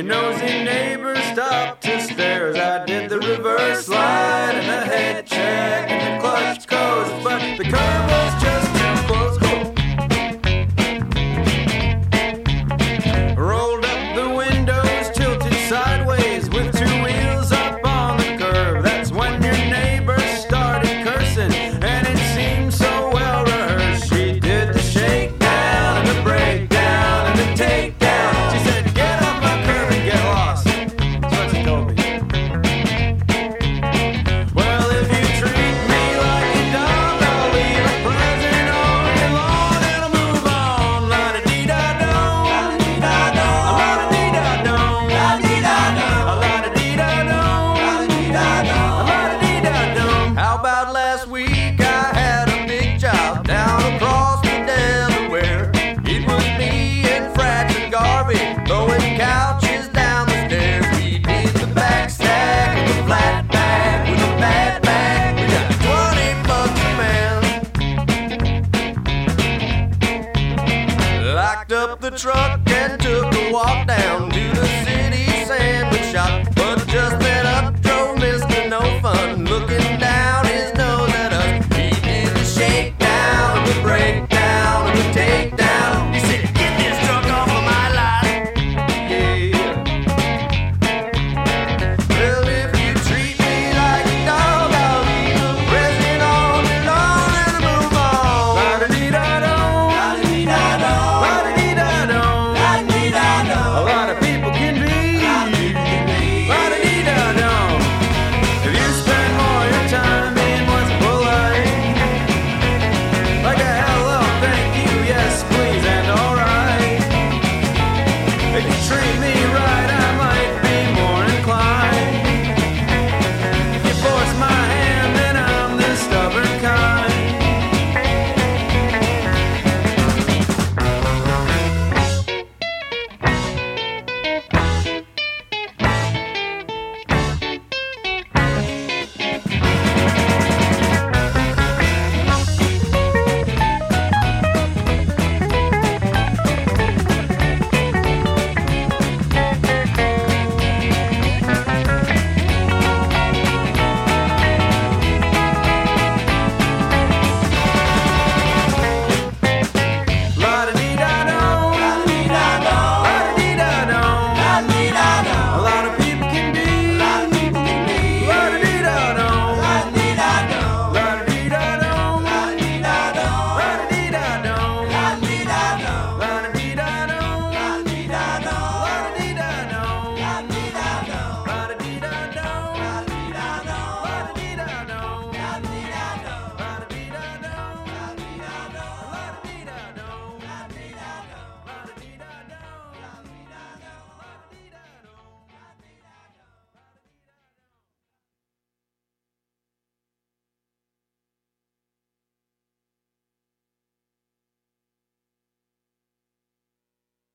Your nosy neighbor stopped to stare as I did the reverse slide and the head check and the clutch goes, but the curve was just too close. Rolled up the windows, tilted sideways with two wheels up on the curve. That's when your neighbor started cursing, and it seemed so well rehearsed. She did the shakedown and the breakdown and the takedown. She said, "Get off my curb and get lost." That's what she told me. Well, if you treat me like a dog, I'll leave a present on your lawn and I'll move on. La-da-dee-da-dum, la-da-dee-da-dum, la-da-dee-da-dum, la-da-dee-da-dum, la-da-dee-da-dum, la-da-dee-da-dum. How about last week I had a big job down across the Delaware. It was me and Frats and Garvey throwing couches down the stairs. We did the back stack with the flat back with a bad back. We got $20 a man. Locked up the truck and took a walk down to